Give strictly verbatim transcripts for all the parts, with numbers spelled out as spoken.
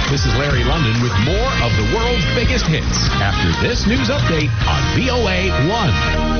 This is Larry London with more of the world's biggest hits after this news update on V O A one.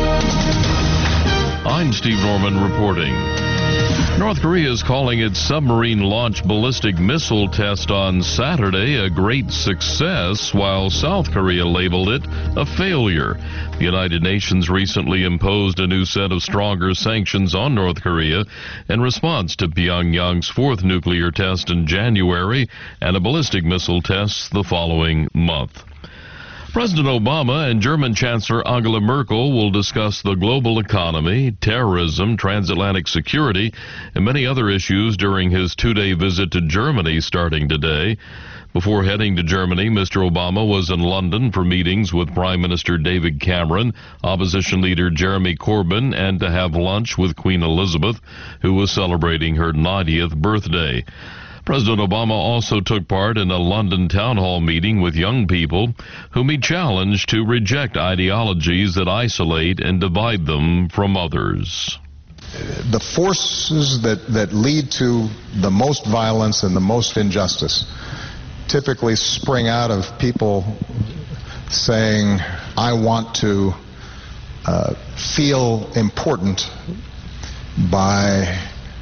I'm Steve Norman reporting. North Korea is calling its submarine-launched ballistic missile test on Saturday a great success, while South Korea labeled it a failure. The United Nations recently imposed a new set of stronger sanctions on North Korea in response to Pyongyang's fourth nuclear test in January and a ballistic missile test the following month. President Obama and German Chancellor Angela Merkel will discuss the global economy, terrorism, transatlantic security, and many other issues during his two-day visit to Germany starting today. Before heading to Germany, Mister Obama was in London for meetings with Prime Minister David Cameron, opposition leader Jeremy Corbyn, and to have lunch with Queen Elizabeth, who was celebrating her ninetieth birthday. President Obama also took part in a London town hall meeting with young people whom he challenged to reject ideologies that isolate and divide them from others. The forces that, that lead to the most violence and the most injustice typically spring out of people saying, I want to uh, feel important by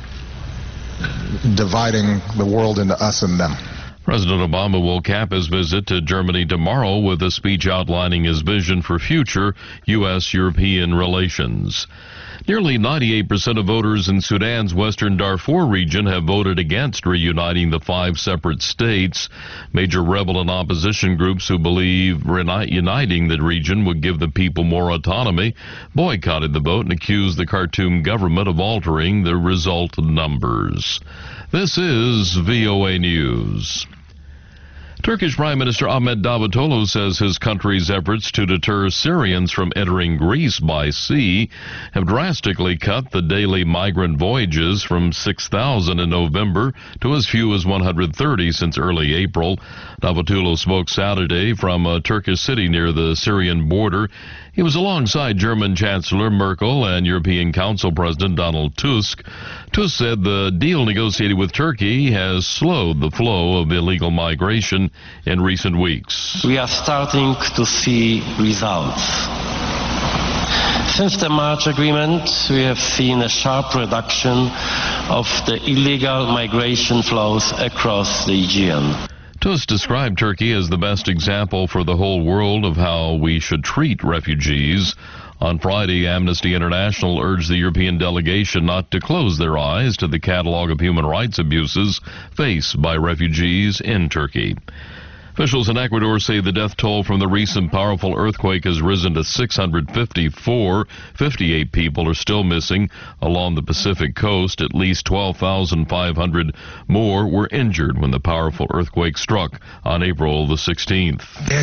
dividing the world into us and them. President Obama will cap his visit to Germany tomorrow with a speech outlining his vision for future U S European relations. Nearly ninety-eight percent of voters in Sudan's western Darfur region have voted against reuniting the five separate states. Major rebel and opposition groups who believe reuniting the region would give the people more autonomy boycotted the vote and accused the Khartoum government of altering the result numbers. This is V O A News. Turkish Prime Minister Ahmet Davutoglu says his country's efforts to deter Syrians from entering Greece by sea have drastically cut the daily migrant voyages from six thousand in November to as few as one hundred thirty since early April. Davutoglu spoke Saturday from a Turkish city near the Syrian border. He was alongside German Chancellor Merkel and European Council President Donald Tusk. Tusk said the deal negotiated with Turkey has slowed the flow of illegal migration in recent weeks. We are starting to see results. Since the March agreement, we have seen a sharp reduction of the illegal migration flows across the Aegean. Tusk described Turkey as the best example for the whole world of how we should treat refugees. On Friday, Amnesty International urged the European delegation not to close their eyes to the catalog of human rights abuses faced by refugees in Turkey. Officials in Ecuador say the death toll from the recent powerful earthquake has risen to six hundred fifty-four. fifty-eight people are still missing along the Pacific coast. At least twelve thousand five hundred more were injured when the powerful earthquake struck on April the sixteenth.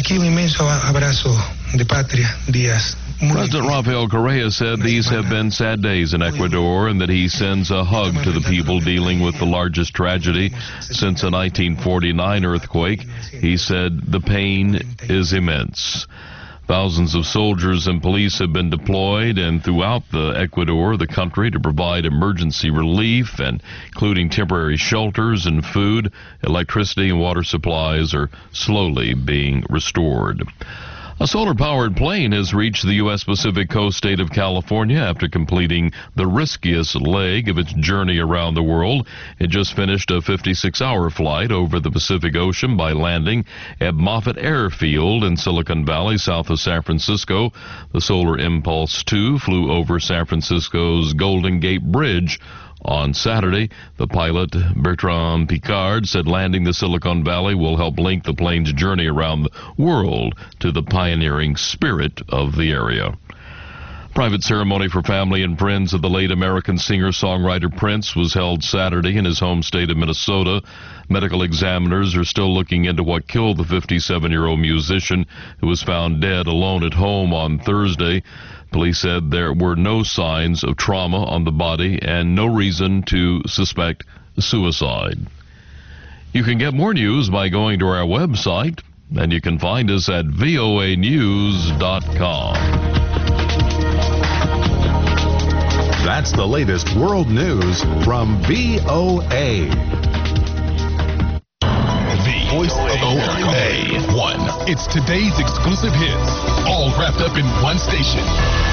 President Rafael Correa said these have been sad days in Ecuador and that he sends a hug to the people dealing with the largest tragedy since the nineteen forty-nine earthquake. He said the pain is immense. Thousands of soldiers and police have been deployed and throughout the Ecuador, the country, to provide emergency relief, and including temporary shelters and food. Electricity and water supplies are slowly being restored. A solar-powered plane has reached the U S Pacific Coast state of California after completing the riskiest leg of its journey around the world. It just finished a fifty-six hour flight over the Pacific Ocean by landing at Moffett Airfield in Silicon Valley, south of San Francisco. The Solar Impulse two flew over San Francisco's Golden Gate Bridge on Saturday. The pilot, Bertrand Piccard, said landing the Silicon Valley will help link the plane's journey around the world to the pioneering spirit of the area. Private ceremony for family and friends of the late American singer-songwriter Prince was held Saturday in his home state of Minnesota. Medical examiners are still looking into what killed the fifty-seven-year-old musician who was found dead alone at home on Thursday. Police said there were no signs of trauma on the body and no reason to suspect suicide. You can get more news by going to our website, and you can find us at V O A news dot com. That's the latest world news from V O A. The Voice of It's today's exclusive hits, all wrapped up in one station.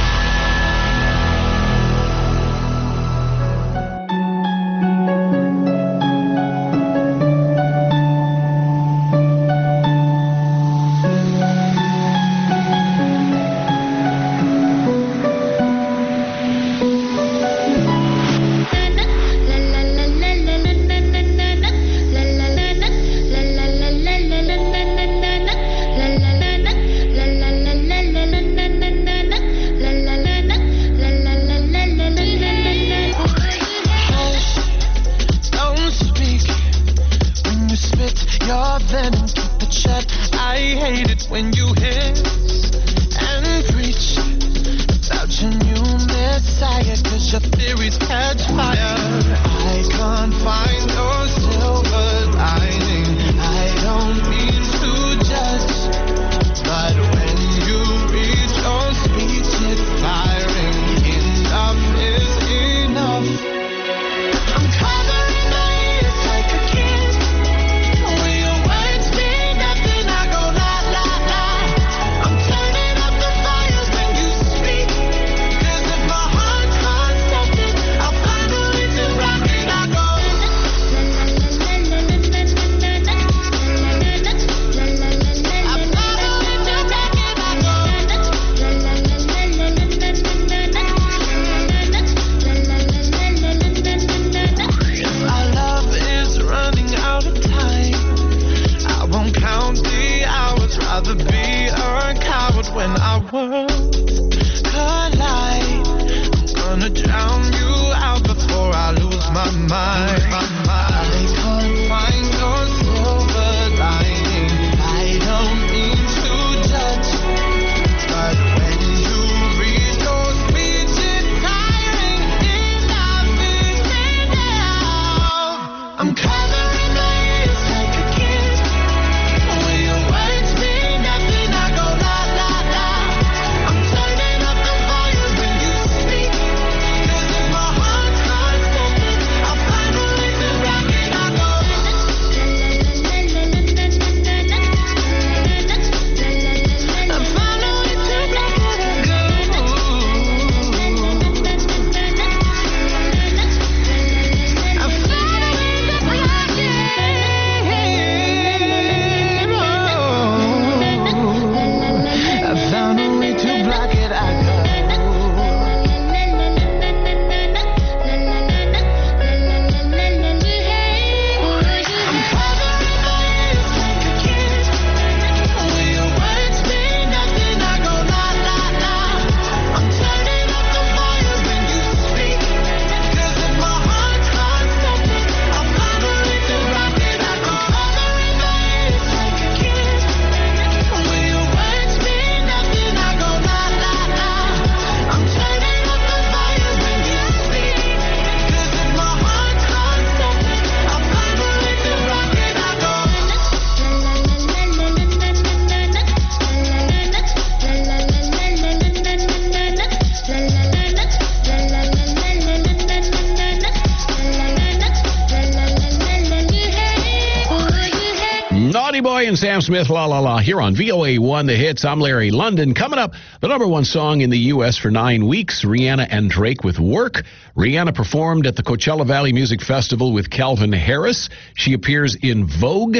And Sam Smith, La La La, here on V O A one, The Hits. I'm Larry London. Coming up, the number one song in the U S for nine weeks, Rihanna and Drake with Work. Rihanna performed at the Coachella Valley Music Festival with Calvin Harris. She appears in Vogue,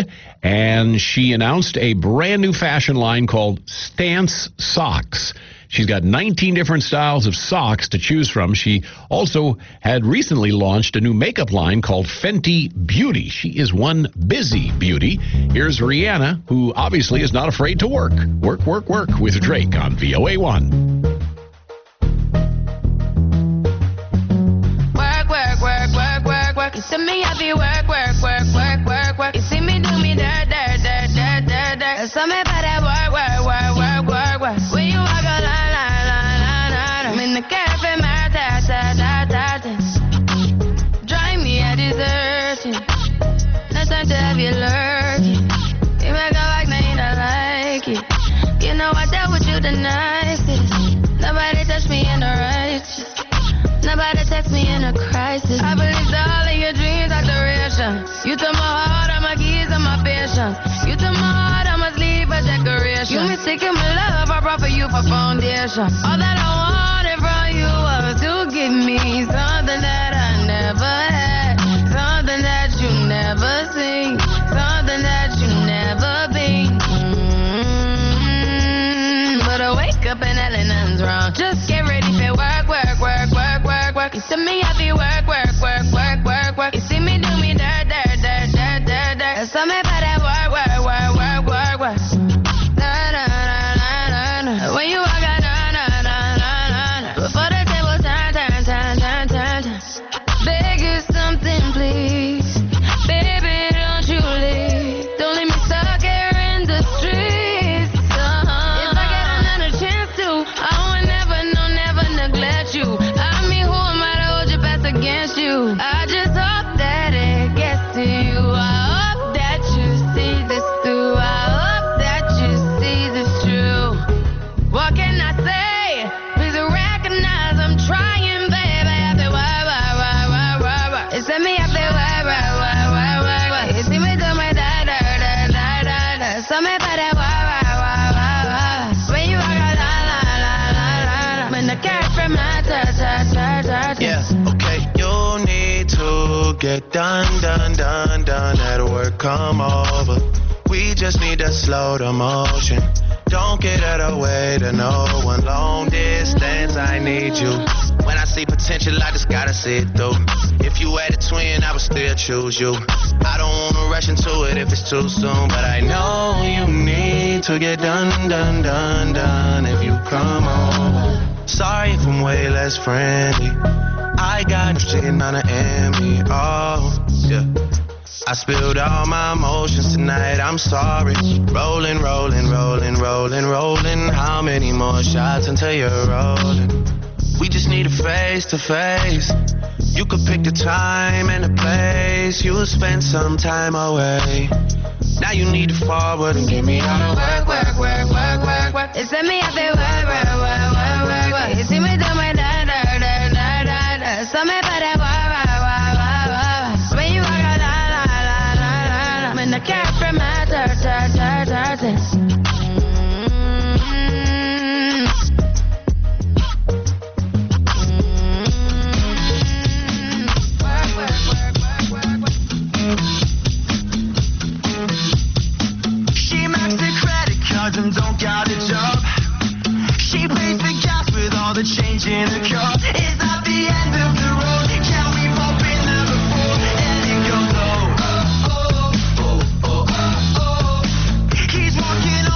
and she announced a brand new fashion line called Stance Socks. She's got nineteen different styles of socks to choose from. She also had recently launched a new makeup line called Fenty Beauty. She is one busy beauty. Here's Rihanna, who obviously is not afraid to work. Work, work, work with Drake on V O A one. Work, work, work, work, work, work. You see me happy, work, work, work, work, work, work. You see me do me dirt, dirt, dirt, dirt, dirt, dirt. There's something about that work, work, work, work, work, work. When you walk a line, line, line, line, line. I'm in the cafe, my ta, ta, ta, ta, ta. Drive me a desertion. No time to have you lurking. You make a like, now you don't like it. You know I dealt with you the nicest. Nobody touched me in the righteous. Nobody text me in a crisis. I believed all of your dreams are duration. You took my heart, all my keys, and my patience. You took my heart, all my sleep, a decoration. offer you for foundation. All that I wanted from you was to give me something that I never had, something that you never seen, something that you never been. Mm-hmm. But I wake up and hell nothing's wrong. Just get ready for work, work, work, work, work, work. You see me happy work, work, work, work, work, work. You see me do me dirt, dirt, dirt, dirt, dirt, dirt. There's something about that work, work, work, work, work, work. Na na na na na na. When you walk out, na na na na na na. Before the table turn, turn, turn, turn, turn, turn. Beg you something, please. Baby, don't you leave. Don't leave me stuck here in the streets. Uh-huh. If I get another chance to, I would never, no, never neglect you. I mean, who am I to hold your best against you? I just hope that it gets to you. I hope that you see this through. I hope that you see this true. What can I say? Please recognize I'm trying, baby. I feel why, why, why, why, why, why. It's me, I feel why, why, why, why, why, why. You see me do my da, da, da, da, da, da. So me by that why, why, why, why, why. When you walk out, la, la, la, la, la, la. When the cat from my ta, ta, ta, ta, ta. Yeah, okay, you need to get done, done, done, done. That work come over. We just need to slow the motion. Don't get out of the way to no one. Long distance, I need you. When I see potential, I just gotta see it through. If you had a twin, I would still choose you. I don't wanna rush into it if it's too soon, but I know you need to get done, done, done, done. If you come over. Sorry if I'm way less friendly. I got shitting on the enemy. Oh, yeah. I spilled all my emotions tonight, I'm sorry. Rolling, rolling, rolling, rolling, rolling. How many more shots until you're rolling? We just need a face to face. You could pick the time and the place. You'll spend some time away. Now you need to forward and get me out of work, work, work, work, work, work. It's me, I feel work, work, work, work, work, work. You see me do my da, da, da, da, da, da. So me by that why, why, why, why, why. When you walk out, la, la, la, la, la, la. When the cat from my ta, ta, ta, ta, ta. And don't got a job. She pays for gas with all the change in her car. Is that the end of the road? Can we all been there before? And it goes oh, oh, oh, oh, oh, oh, oh. He's walking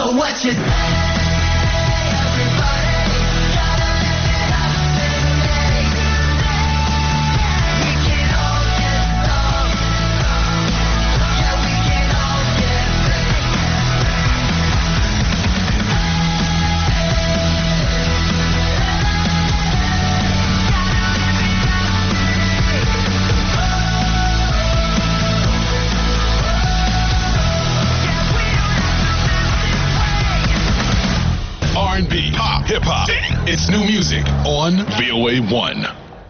So what you say? R and B, pop, hip-hop. It's new music on V O A one.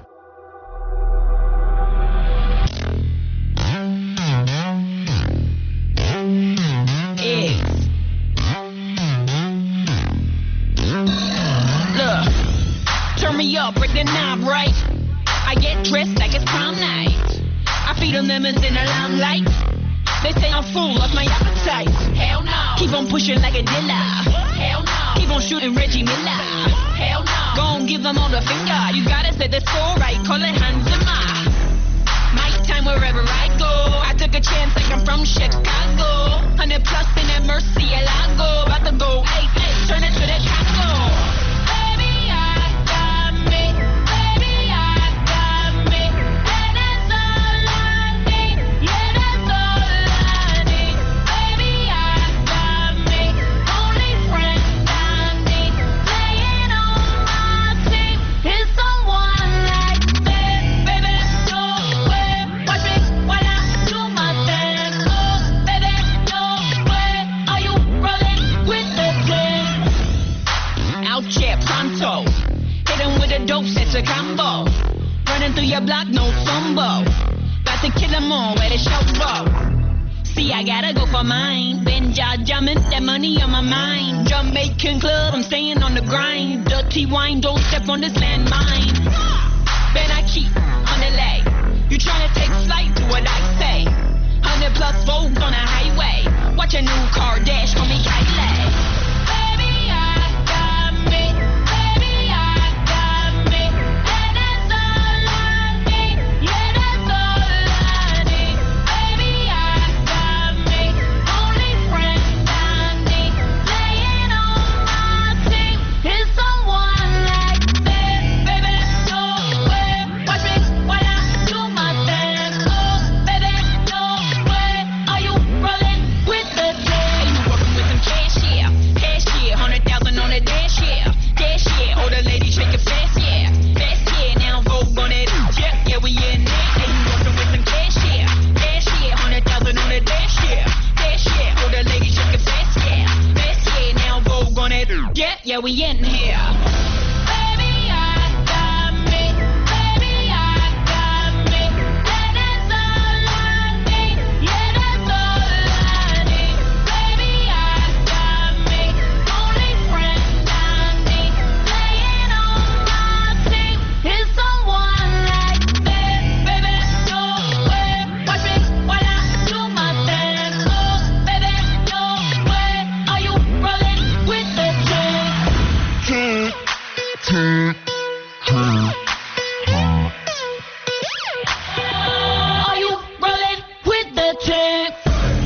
Look, turn me up, break the knob right. I get dressed like it's prom night. I feed them lemons in the limelight. They say I'm full of my appetite. Hell no. Keep on pushing like a dealer. Hell no. Keep on shooting Reggie Miller. Hell no. Gon' give them all the finger. You gotta set the score right. Call it Hanzema. My time wherever I go. I took a chance like I'm from Chicago. Hundred plus in that Mercy Alago. About to go, hey, hey, turn it to the taco. Baby, I got me. Baby, I got me. And that's all I need. Yeah, that's all I need. Baby, I got me. Only friend I need. Playing on my team is someone like me. Baby, no way. Watch me while I do my dance. Oh, baby, no way. Are you rolling with the gang? Out here pronto. Hit 'em with a dope, set a combo. Running through your block, no fumble. About to kill 'em all, where the show go. See, I gotta go for mine. Been jaw jumping, that money on my mind. Jamaican club, I'm staying on the grind. Dirty wine, don't step on this landmine. Ben, I keep on the lay. You tryna take flight, do what I say. Hundred plus volts on the highway. Watch a new car dash, call me Kylie. Baby, I got me. Baby, I got me. And that's all I need. Yeah, that's all I need. Baby, I got me. Only friend I need. Playing on my team is someone like me. Baby, no way. Watch me while I do my dance. Oh, baby, no way. Are you rolling with the gang? You working with some cash, yeah. Cash, yeah. Hundred thousand on the dash, yeah. Dash, yeah. Older lady shake it fast, yeah. Fast, yeah. Now Vogue on it. Yeah, yeah, we in there. Hey, you working with some cash, yeah. Cash, yeah. Hundred thousand on the dash, yeah. Dash, yeah. Older lady shake it fast, yeah. Fast, yeah. Now Vogue on it. Yeah, yeah, we in here. Baby, I got me. Baby, I got me. And that's all I need. Yeah, that's all I need. Baby, I got me. Only friend I need. Playing on my team is someone like me. Baby, no way. Watch me while I do my dance. Oh, baby, no way. Are you rolling with the gang? Are you rolling with the tank?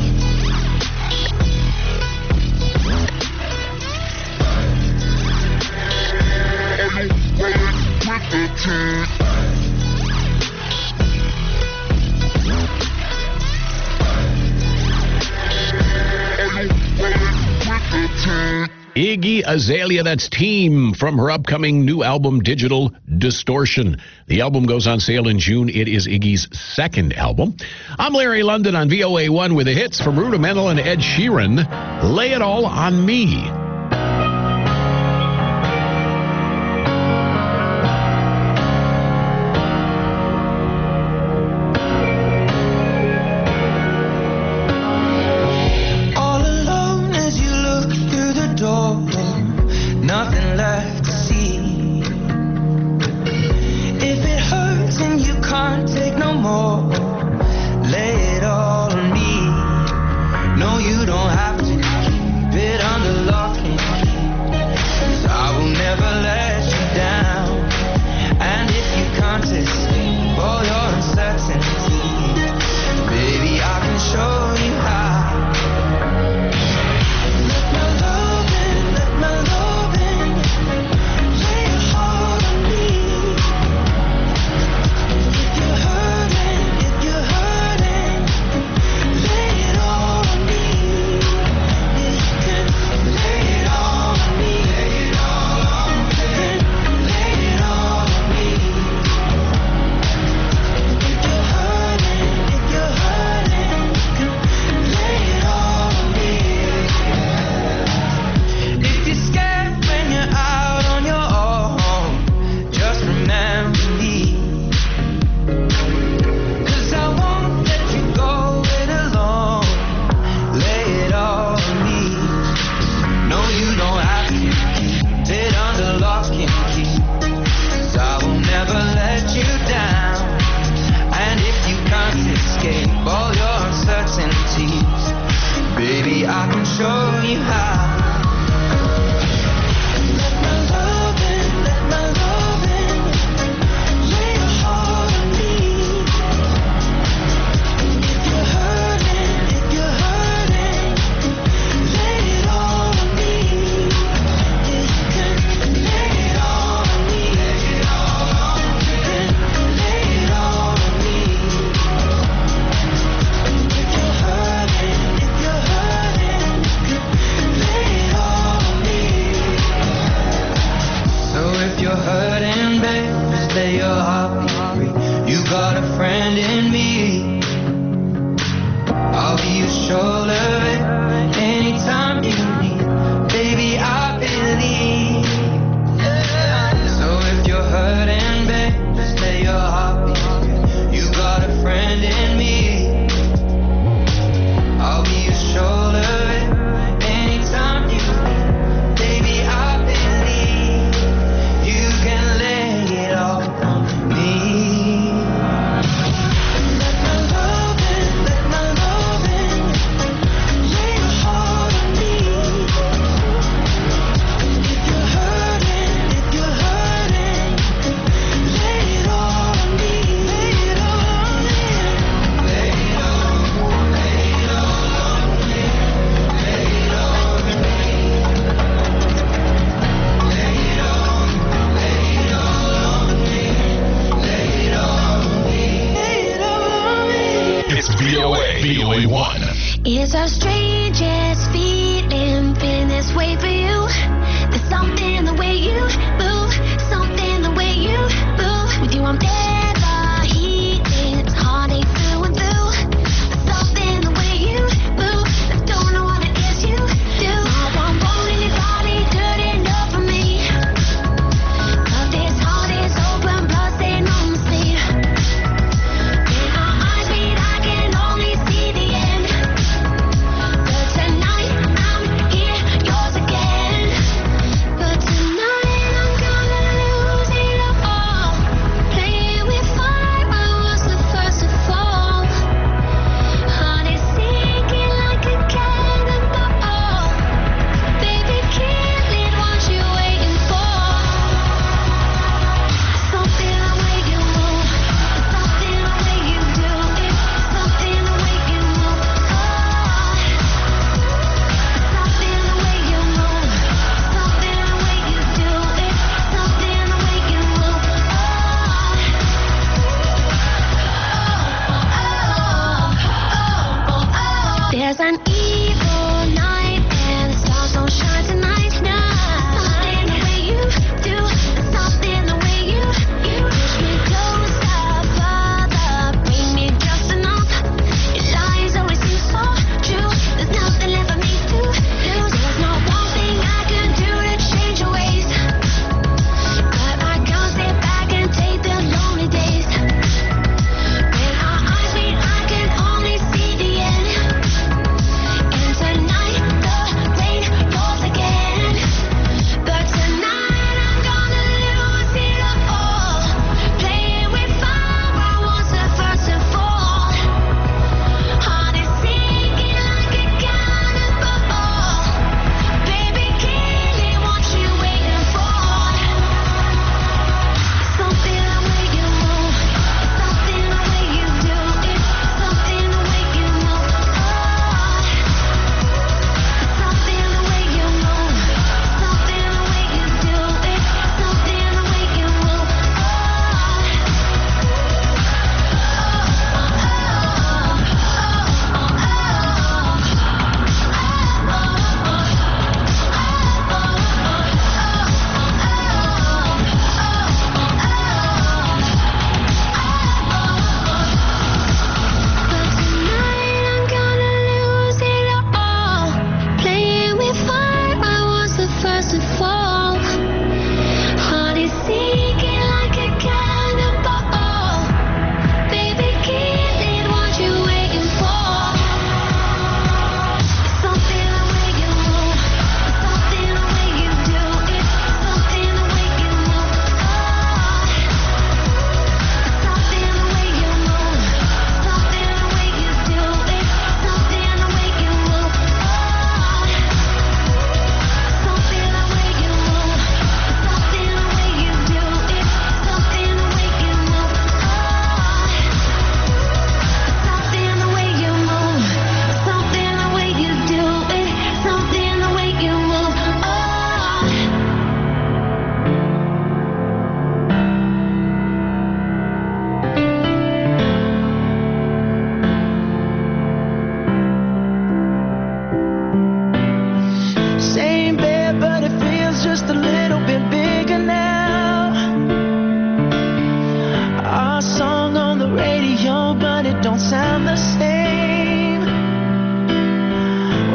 Iggy Azalea, that's Team, from her upcoming new album, Digital Distortion. The album goes on sale in June. It is Iggy's second album. I'm Larry London on V O A one with the hits from Rudimental and Ed Sheeran. Lay It All on Me. All alone as you look through the door, nothing left to see. If it hurts and you can't take no more, lay it all on me. No, you don't have to keep it under lock tease. Baby, I can show you how. Let my love in, let my love in. Lay your heart on me. If you're hurting, if you're hurting, lay it all on me. You can lay it all on me. Lay it all on me. Lay it all on me. If you're hurting, if you're hurting, lay it all on me. So if you're hurting, babe, just lay your heart free. You got a friend in me. I'll be your shoulder, babe, anytime you need. Baby, I believe. So if you're hurting, babe, just lay your heart free. You got a friend in me. I'll be your shoulder, babe, anytime you need. Baby, I believe you can lay it all on me. Let my love in, let my love in. Lay your heart on me. If you're hurting, if you're hurting, lay it all on me. Lay it all on me. Lay it all, lay it all on me. Lay it all on me. Lay it all, lay it all on me. Lay it all on me. Lay it all on me. It's V O A, V O A one. It's our strangest feeling, feeling this way for you. There's something the way you move, something the way you move. With you I'm never heating, it's heartache through and through. There's something the way you move, I don't know what it is you do. Now I'm rolling your body, good enough for me. But this heart is open, blood stain on the sleeve. When our eyes meet, I can only see the end. But tonight I'm here, yours again. But tonight I'm gonna lose it all. Playing with fire, I was the first to fall. Heart is sinking like a cannonball. Baby, kill it, what you waiting for? Something the way you move, something the way you do it, something the way you move. Oh, something the way you move, something the way you do it, something the way you move. Oh, there's an evil night and the stars don't shine tonight. Something the way you do, something the way you you push me closer, further, bring me just enough. Your lies always seem so true. There's nothing left for me to lose. There's no one thing I can do to change your ways. But I can't sit back and take the lonely days. When our eyes meet, I can only see the end. And tonight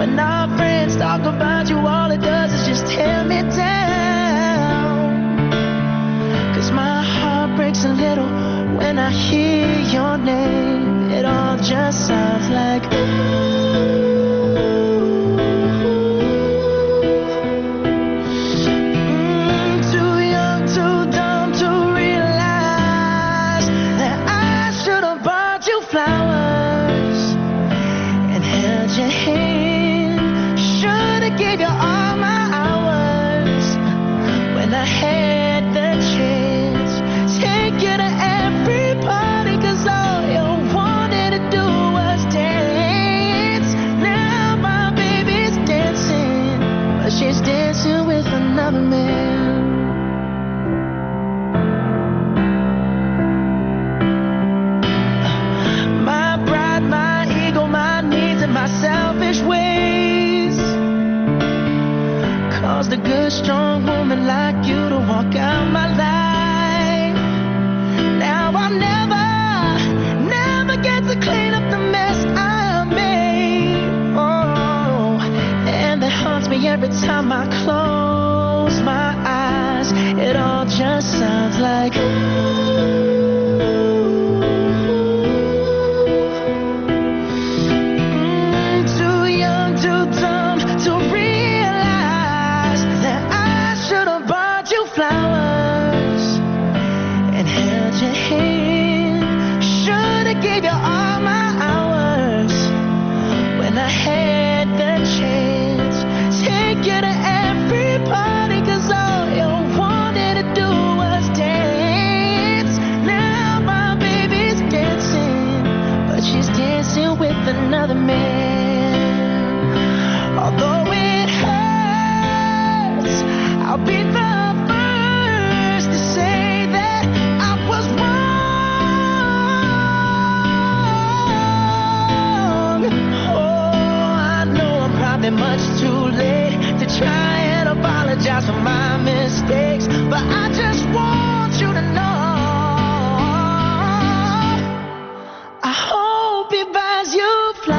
When our friends talk about you, all it does is just tear me down. Cause my heart breaks a little when I hear your name. It all just sounds like ooh. A good, strong woman like you to walk out my life. Now I'll never, never get to clean up the mess I made. Oh, and that haunts me every time I close my eyes. It all just sounds like ooh. Another man. Although it hurts, I'll be the first to say that I was wrong. Oh, I know I'm probably much too late to try and apologize for my mistakes, but I just want you to know I hope he buys you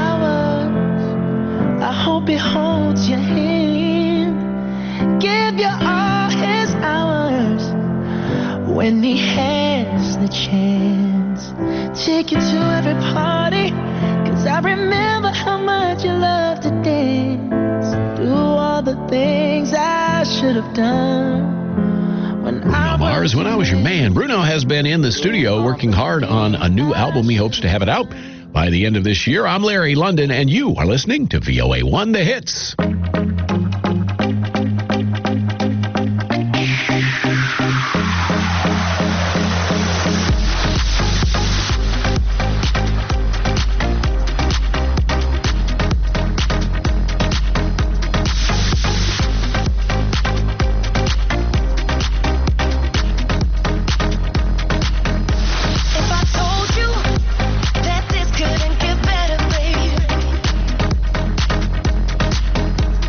hope he holds your hand, give you all his hours when he has the chance. Take you to every party, cause I remember how much you love to dance. Do all the things I should have done when I Mars, When I Was Your Man. Bruno has been in the studio working hard on a new album. He hopes to have it out by the end of this year. I'm Larry London, and you are listening to V O A one The Hits. That this couldn't get better, baby.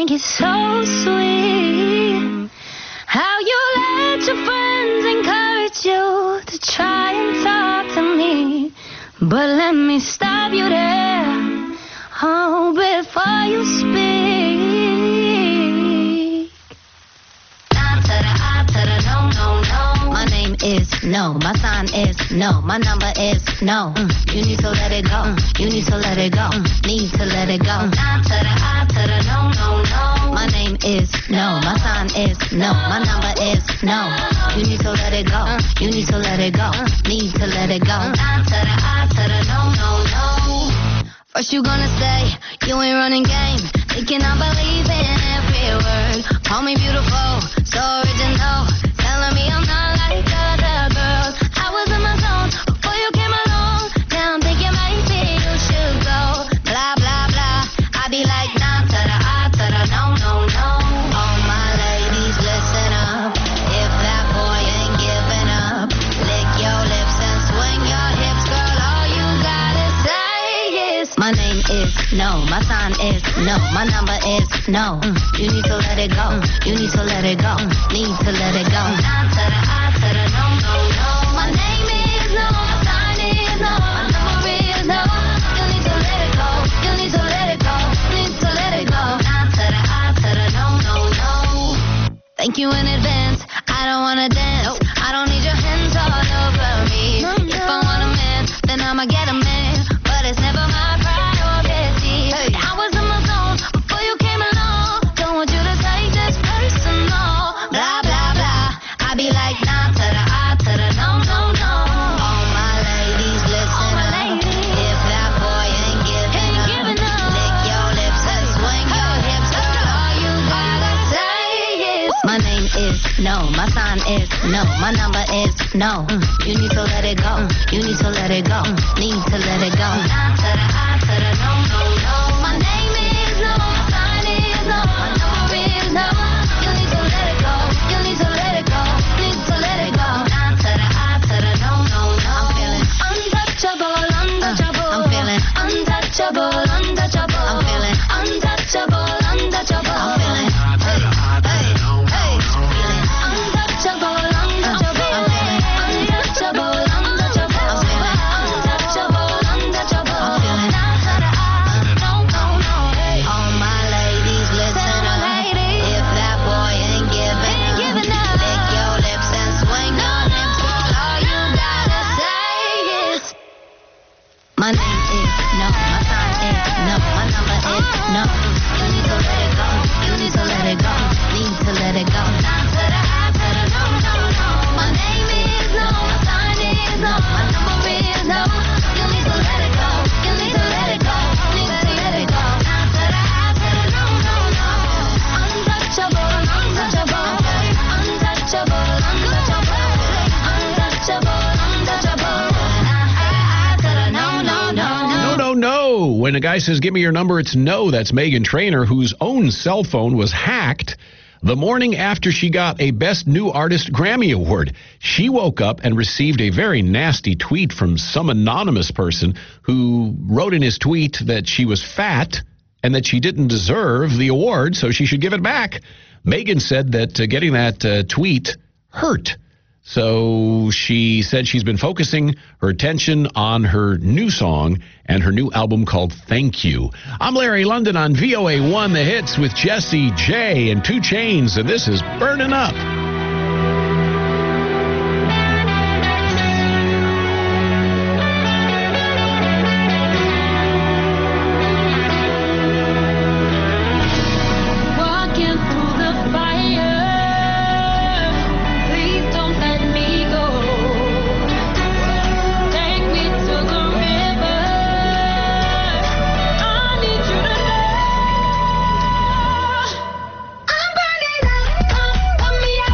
think it's so sweet how you let your friends encourage you to try and talk to me. But let me stop you there, oh, before you speak. Down to the I to the no, no, no. My name is no, my sign is no, my number is no. Mm. You need to let it go, mm. You need to let it go, mm. Need to let it go. Down to the I to the no, no, no. My name is no, my sign is no, my number is no. You need to let it go, mm. You need to let it go, mm. Need to let it go. Down to the I to the no, no, no. First you gonna say you ain't running game, thinking I believe in every word. Call me beautiful, so original, telling me I'm not like other girls. I was in my zone before you came along. Now I'm thinking maybe you should go. Blah blah blah. I be like nah to the I to the no no no. All my ladies listen up. If that boy ain't giving up, lick your lips and swing your hips, girl. All you gotta say is my name is no, my sign is no, my number is no. Mm. You need to let it go, mm. You need to let it go, mm. Need to let it go. Down to the I to the no, no, no. My name is no, my sign is no, my number is no. You need to let it go, you need to let it go, need to let it go. Down to the I to the no, no, no. Thank you in advance, I don't wanna dance, nope. I don't need your hands all over me. No, no. If I want a man, then I'ma get a man, but it's never my priority. Hey. I was in my zone before you came along. Don't want you to take this personal. Blah blah blah. I be like nah to the I to the no no no. All my ladies listen my up. Ladies. If that boy ain't giving, ain't up, giving up, lick your lips and swing hey. Your hips. Girl, all you gotta say is my name is no, my sign is no, my number is no. Mm. You need to let it go, mm. You need to let it go, mm. Need to let it go. Down to the I to the no no no. My name is no, my sign is no, my number is no. You need to let it go, you need to let it go, need to let it go. Down to the I to the no no no. I'm feeling untouchable, untouchable. Uh, I'm feeling untouchable, untouchable. I'm feeling untouchable, untouchable. I'm feeling hey, hey, hey. Feeling untouchable, untouchable. I'm feeling untouchable, untouchable. I'm feeling untouchable, untouchable. I'm feeling down to the I, no, no, no. All my ladies listen up. If that boy ain't giving up, lick your lips and swing your hips. All you gotta say is my name is no, my sign is no, my number is no. You need to let it go, you need to let it go, need to let it go. Down to the I to the no, no, no. My name is no, my sign is no, my number is no. You need to let it go, you need to let it go, need to let it go. Down to the I to the no, no, no. Untouchable, untouchable, untouchable, untouchable, untouchable, untouchable. I to the no, no, no. No, no, no. When a guy says, give me your number, it's no. That's Meghan Trainor, whose own cell phone was hacked the morning after she got a Best New Artist Grammy Award. She woke up and received a very nasty tweet from some anonymous person who wrote in his tweet that she was fat and that she didn't deserve the award, so she should give it back. Meghan said that uh, getting that uh, tweet hurt. So she said she's been focusing her attention on her new song and her new album called Thank You. I'm Larry London on V O A one, The Hits with Jesse J and two Chainz, and this is Burning Up. Walking through the fire, please don't let me go. Take me to the river, I need you to know I'm burning up. Put me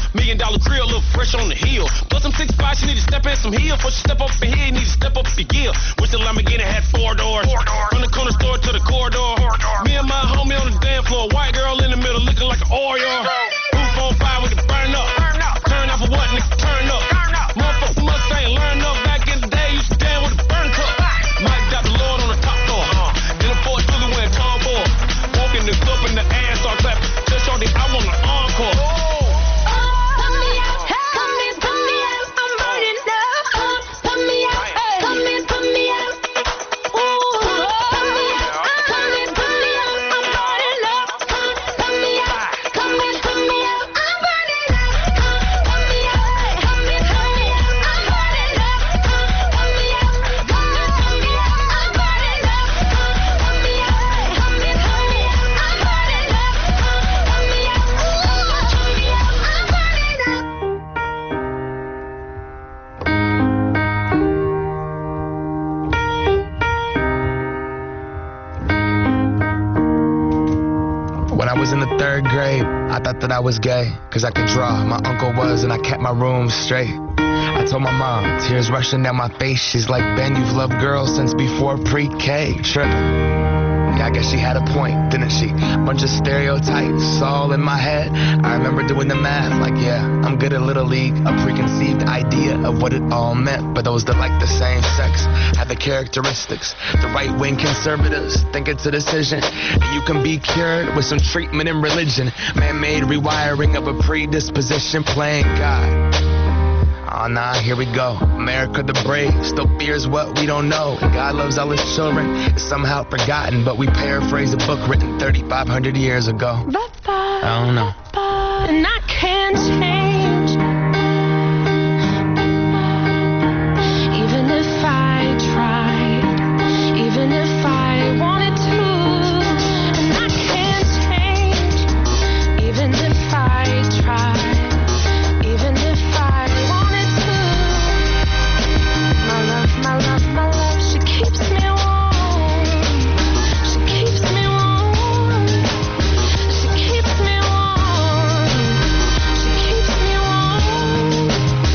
Million dollar grill, look fresh on the hill. Plus some six five, she need to step in some heel. Before she step up in here, you need to step up your gear. Wish the Lamborghini had four doors. Four doors. From the corner store to the corridor. Corridor. Me and my homie on the dance floor. White girl in the middle looking like an Oreo. Roof on fire, we can burn up. Burn up. Turn up for what, nigga? Turn up. Turn up. Motherfucker must ain't learn up. Back in the day, used to stand with a burn cup. Mike got the Lord on the top floor. Uh. Then the Ford Julie went tomboy. Walking the club in the ass, start clapping. Just shorty, I want an encore. That I was gay, cause I could draw. My uncle was, and I kept my room straight. I told my mom, tears rushing down my face. She's like, Ben, you've loved girls since before pre-K. Tripping. Yeah, I guess she had a point, didn't she? Bunch of stereotypes all in my head. I remember doing the math, like, yeah, I'm good at Little League. A preconceived idea of what it all meant. But those that like the same sex have the characteristics. The right-wing conservatives think it's a decision. You can be cured with some treatment in religion. Man-made rewiring of a predisposition, playing God. Oh, nah, here we go. America the brave still fears what we don't know. And God loves all his children. It's somehow forgotten, but we paraphrase a book written thirty-five hundred years ago. I don't know. And I can't change. Even if I tried. Even if I wanted to. And I can't change. Even if I tried. Even if I wanted to. My love, my love, my love, she keeps me warm. She keeps me warm. She keeps me warm. She keeps me warm.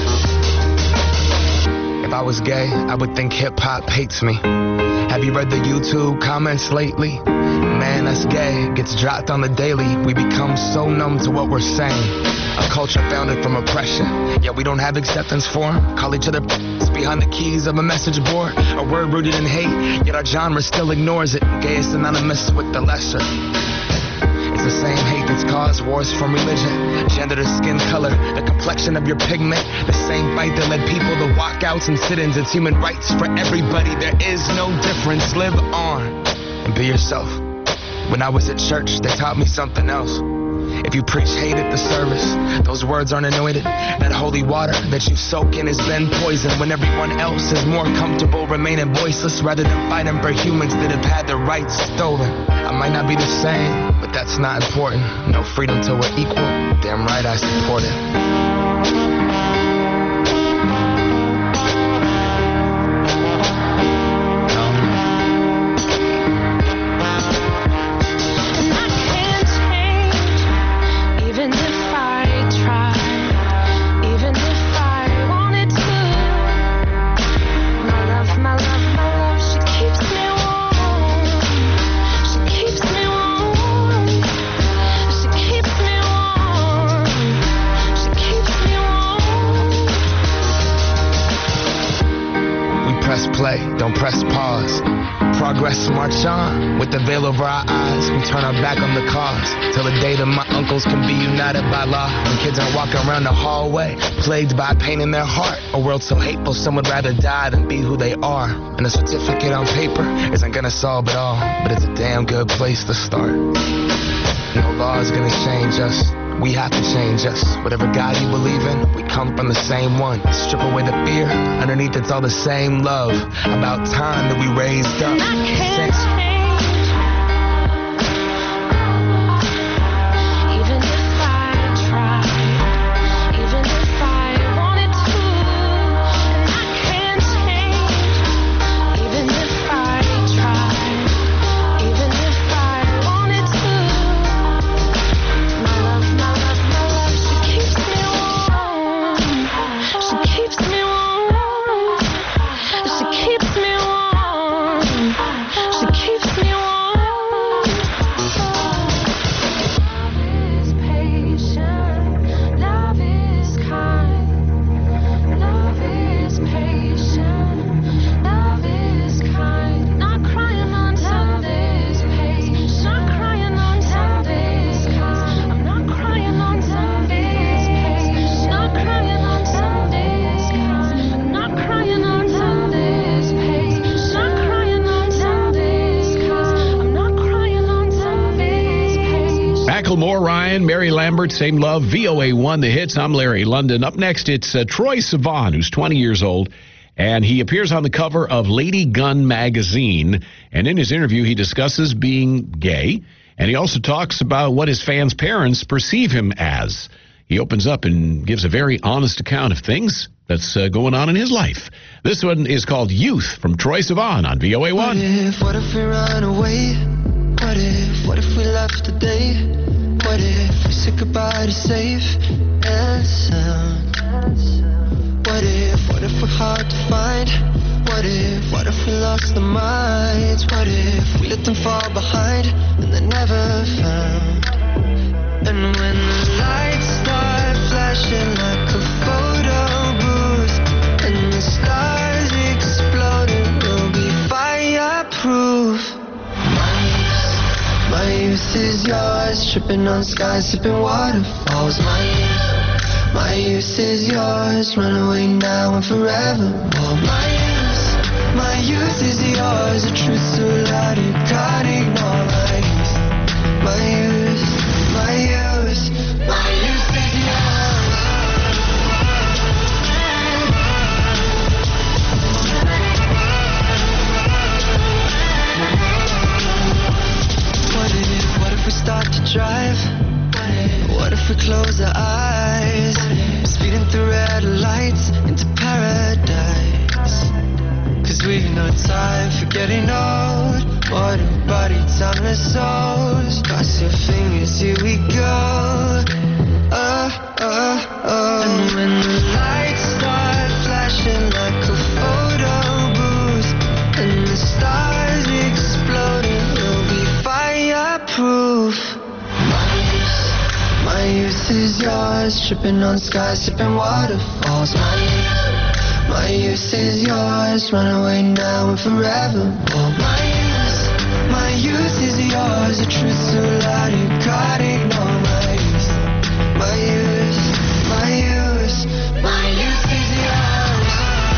If I was gay, I would think hip-hop hates me. Have you read the YouTube comments lately? Man, that's gay, gets dropped on the daily. We become so numb to what we're saying. A culture founded from oppression, yet we don't have acceptance for 'em. Call each other behind the keys of a message board. A word rooted in hate, yet our genre still ignores it. Gay is synonymous with the lesser. It's the same hate that's caused wars from religion, gender to skin color, the complexion of your pigment. The same fight that led people to walkouts and sit-ins. It's human rights for everybody. There is no difference. Live on and be yourself. When I was at church, they taught me something else. If you preach hate at the service, those words aren't anointed. That holy water that you soak in has been poisoned. When everyone else is more comfortable remaining voiceless rather than fighting for humans that have had their rights stolen. I might not be the same, but that's not important. No freedom till we're equal. Damn right I support it. Don't press pause. Progress march on. With the veil over our eyes, we turn our back on the cause. Till the day that my uncles can be united by law. When kids are walking around the hallway, plagued by pain in their heart. A world so hateful, some would rather die than be who they are. And a certificate on paper isn't gonna solve it all, but it's a damn good place to start. No law is gonna change us. We have to change us. Whatever God you believe in, we come from the same one. Strip away the fear, underneath it's all the same love. About time that we raised up. Sing. Keeps me warm. Macklemore, Ryan, Mary Lambert, Same Love, V O A one, The Hits. I'm Larry London. Up next, it's uh, Troye Sivan, who's twenty years old, and he appears on the cover of Lady Gun magazine. And in his interview, he discusses being gay, and he also talks about what his fans' parents perceive him as. He opens up and gives a very honest account of things that's uh, going on in his life. This one is called Youth from Troye Sivan on V O A one. What if, what if we run away? What if, what if we left today? What if we said goodbye to safe and sound? What if, what if we're hard to find? What if, what if we lost our minds? What if we let them fall behind and they're never found? And when the lights start flashing like a photo booth and the stars exploding, we'll be fireproof. My youth is yours, tripping on skies, sipping waterfalls. My youth, my youth is yours, run away now and forever. Oh, my youth, my youth is yours, the truth so loud you can't ignore. My youth, my youth, my youth, my youth is yours. What if, what if we start to drive? What if we close our eyes? Speeding through red lights into paradise. Cause we've no time for getting old. What a body, timeless souls. Cross your fingers, here we go. Oh, oh, oh. And when the lights start flashing like a photo booth and the stars exploding, we'll be fireproof. My youth is yours, tripping on skies, sipping waterfalls. My youth, my youth is yours, run away now and forever. Oh, my youth, my youth is yours, the truth so loud you can't ignore. My youth, my youth, my youth, my youth is yours.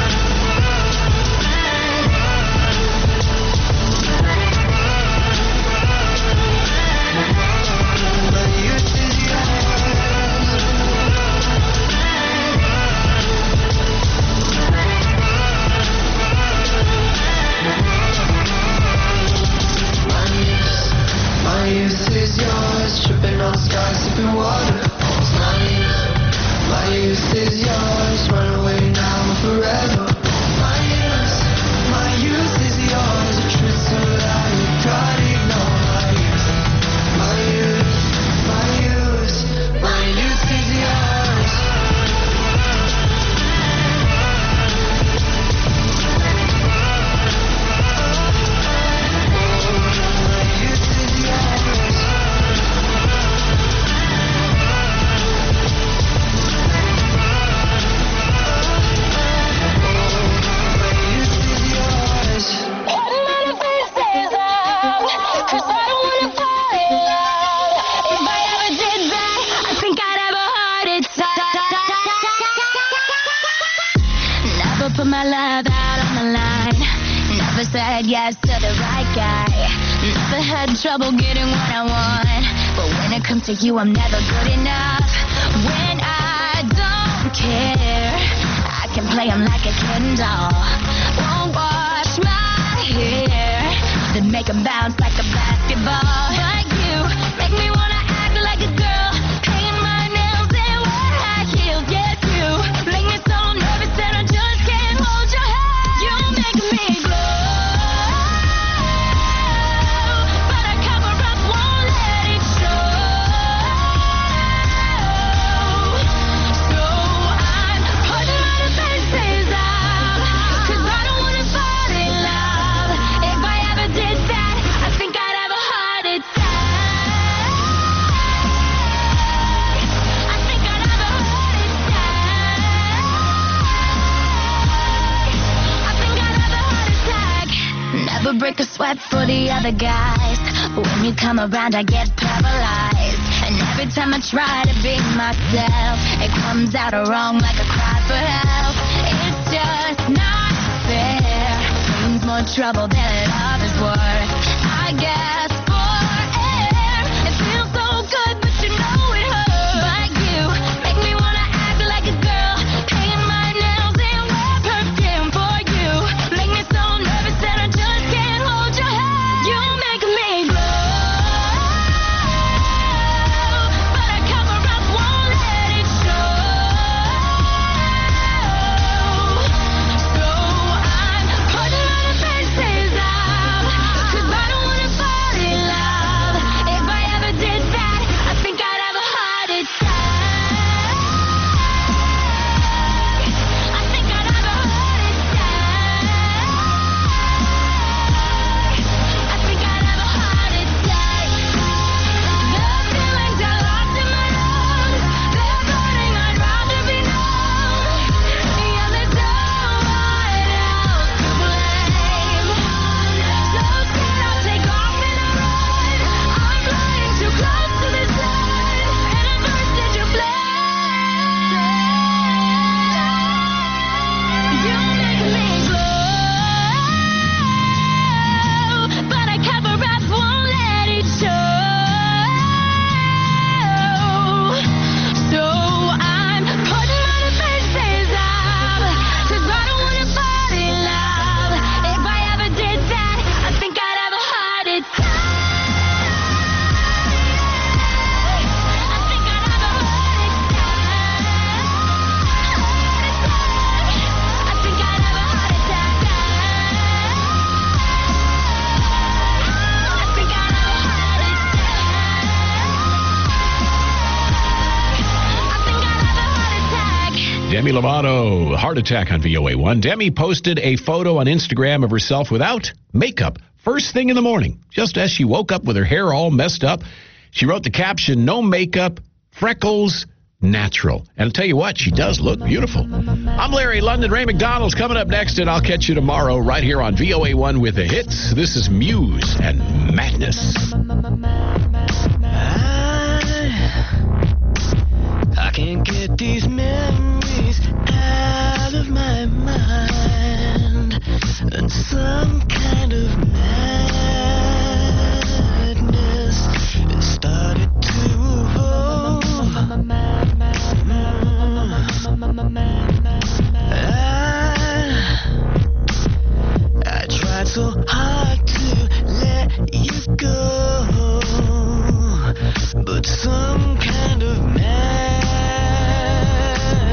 My youth is My youth is yours, tripping on skies, sipping waterfalls. My youth, my youth is yours, run away now and forever. My youth, my youth is yours, the truth so loud you can't ignore. My youth, my youth, my youth, my youth is yours. Put my love out on the line. Never said yes to the right guy. Never had trouble getting what I want. But when it comes to you, I'm never good enough. When I don't care, I can play him like a Ken doll. Won't wash my hair, then make him bounce like a basketball. Like you, make me wanna act like a girl, paint my nails and wear high heels. Yes, you make me so nervous that I just can't hold your hand. You make me glow, but I cover up, won't let it show. So I'm putting my defenses up, 'cause I don't wanna fall in love. If I ever did that, I think I'd have a heart attack. I think I'd have a heart attack. I think I'd have a heart attack. Never break a sweat for the other guys. When you come around, I get paralyzed. And every time I try to be myself, it comes out wrong like a cry for help. It's just not fair. Seems more trouble than love is worth. I guess for air, it feels so good. Demi Lovato, heart attack on V O A one. Demi posted a photo on Instagram of herself without makeup. First thing in the morning, just as she woke up with her hair all messed up. She wrote the caption, no makeup, freckles, natural. And I'll tell you what, she does look beautiful. I'm Larry London. Ray McDonald's coming up next, and I'll catch you tomorrow right here on V O A one with the hits. This is Muse and Madness. I can't get these memories out of my mind, and some kind of madness it started to evolve. I, I tried so hard to let you go, but some kind of madness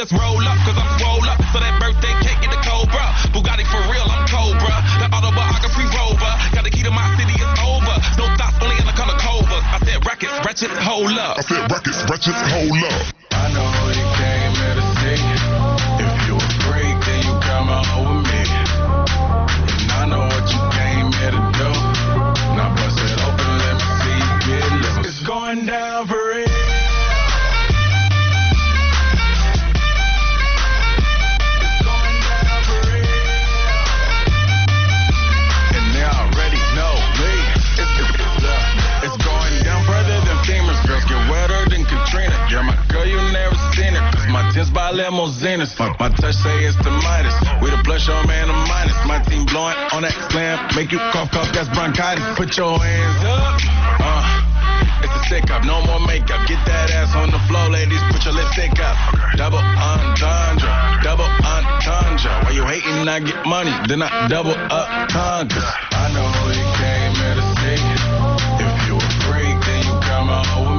let's roll up, cause I'm swole up. So that birthday cake in the Cobra. Bugatti for real, I'm Cobra. That autobiography rover. Got the key to my city, it's over. No thoughts, only in the color covers. I said rackets, wretched, hold up. I said rackets, wretched, hold up. I know you came here to see. If you a freak, then you come out with me. And I know what you came here to do. Now bust it open, let me see you get loose. It's going down for real. Yeah, my girl, you never seen it. Cause my tins by limousines. My touch say it's the Midas. We the blush on man, the minus. My team blowing on that slam. Make you cough, cough, that's bronchitis. Put your hands up. Uh, it's a sick up, no more makeup. Get that ass on the floor, ladies. Put your lipstick up. Double entendre, double entendre. Why you hating? I get money, then I double up tundra. I know you came here to see. If you a freak, then you come out with